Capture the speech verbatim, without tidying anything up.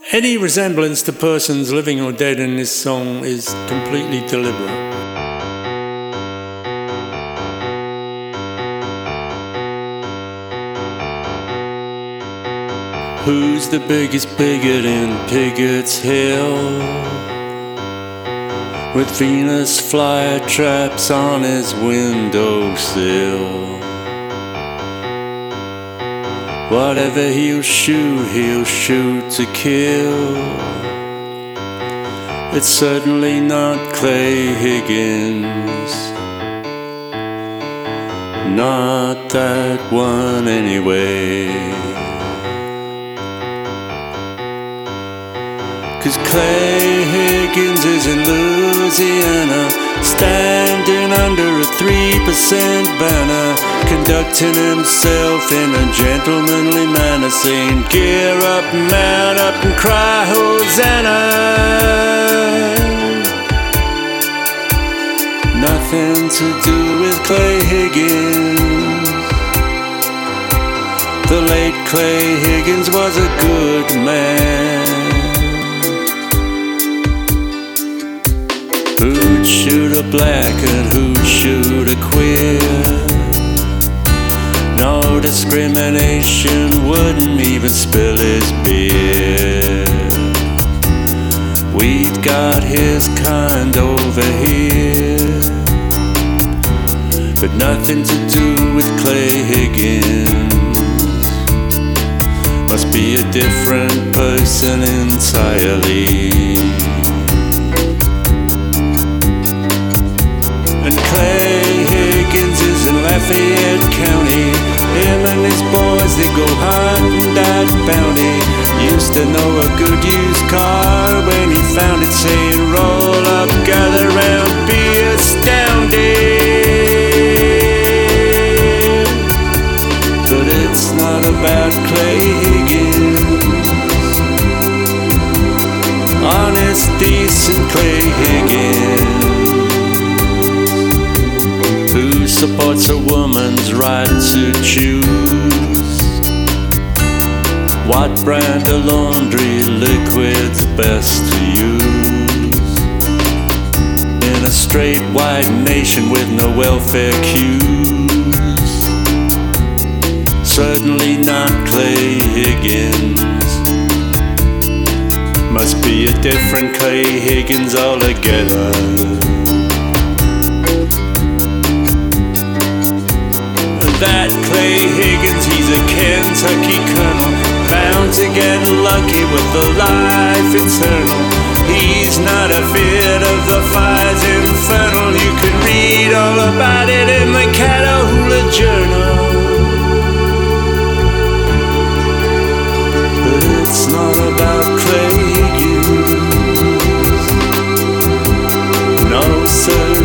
Any resemblance to persons living or dead in this song is completely deliberate. Who's the biggest bigot in Pigot's Hill? With Venus flytraps on his windowsill. Whatever he'll shoot, he'll shoot to kill. It's certainly not Clay Higgins. Not that one anyway. 'Cause Clay Higgins is in Louisiana, standing under a three percent banner, conducting himself in a gentlemanly manner, saying, "Gear up, mount up, and cry Hosanna." Nothing to do with Clay Higgins. The late Clay Higgins was a good man. Who'd shoot a black and who'd shoot a queer? No discrimination, wouldn't even spill his beer. We've got his kind over here, but nothing to do with Clay Higgins. Must be a different person entirely. And Clay Higgins is in Lafayette County. Him and his boys, they go hunting that bounty. Used to know a good used car when he found it, saying, "Roll up, gather round, be astounded." But it's not about Clay Higgins. Honest, decent Clay Higgins, who supports a woman's right to choose what brand of laundry liquid's best to use. In a straight white nation with no welfare cues. Certainly not Clay Higgins. Must be a different Clay Higgins altogether. That Clay Higgins, he's a Kentucky colonel, bound to get lucky with the life eternal. He's not afeard of the fires infernal. You can read all about it in the Catahoula Journal. But it's not about Clay Higgins. No, sir.